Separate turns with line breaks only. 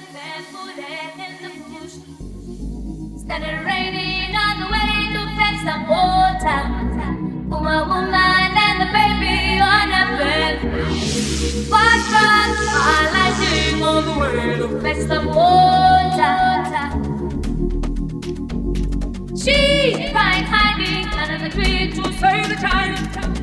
barefooted in the bush. Started raining on the way to fetch some water. Woman and the baby on a bed. Fast truck alighting on the way to fetch some water. She's crying, hiding under the tree to save the child.